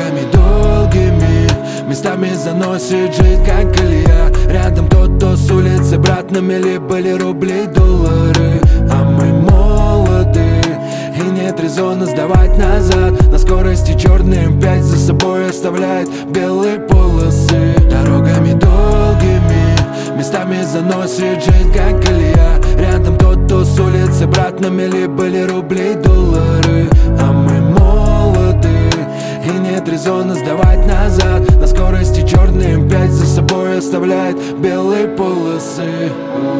Дорогами долгими местами заносит жизнь, как колея. Рядом тот, кто с улицы, брат, на мели были рубли, доллары. А мы молоды, и нет резона сдавать назад. На скорости черный М5 за собой оставляет белые полосы. Дорогами долгими местами заносит жизнь, как колея. Рядом тот, кто с улицы, брат, на мели были рубли, доллары. А мы молоды, и нет резона сдавать назад. На скорости черный М5 за собой оставляет белые полосы.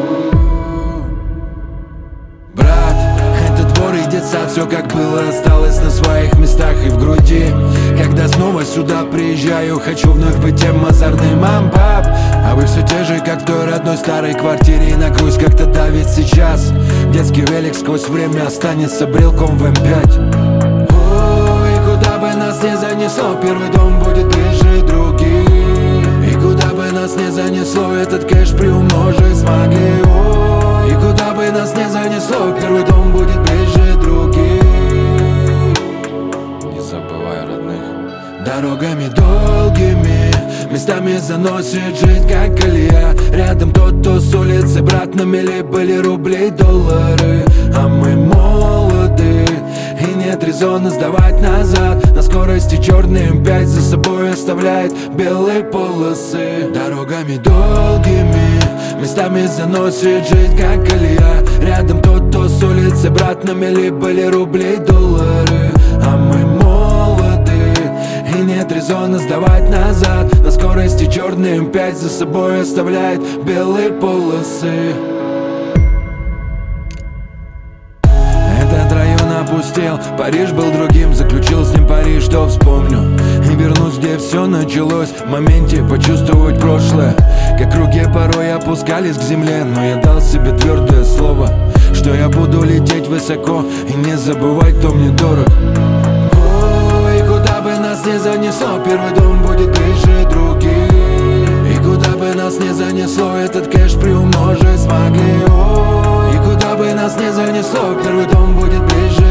Брат, это двор и детсад, все как было осталось на своих местах и в груди. Когда снова сюда приезжаю, хочу вновь быть тем озорным мам-пап. А вы все те же, как в той родной старой квартире, и на грусть как-то давит сейчас. Детский велик сквозь время останется брелком в М5. Ой, куда бы нас не занесло, первый дом будет ближе других. И куда бы нас не занесло, этот кэш приумножить смогли. Ой, и куда бы нас не занесло, первый дом будет ближе других. Не забывай родных. Дорогами долгими местами заносит жизнь, как колея. Рядом тот, кто с улицы, брат, на мели были рубли, доллары. А мы молоды, и нет резона сдавать назад. На скорости черный М5 за собой оставляет белые полосы. Дорогами долгими местами заносит жизнь, как колея. Рядом тот, кто с улицы, брат, на мели были рубли, доллары. А мы молоды, и нет резона сдавать назад. На скорости черный М5 за собой оставляет белые полосы. Этот район опустел, Париж был другим, заключил с ним Париж, что вспомню. И вернусь, где все началось, в моменте почувствовать прошлое. Как руки порой опускались к земле, но я дал себе твердое слово, что я буду лететь высоко и не забывать, кто мне дорог. Ой, куда бы нас не занесло, первый дом будет ближе других. И куда бы нас не занесло, этот кэш приумножить смогли. Ой, и куда бы нас не занесло, первый дом будет ближе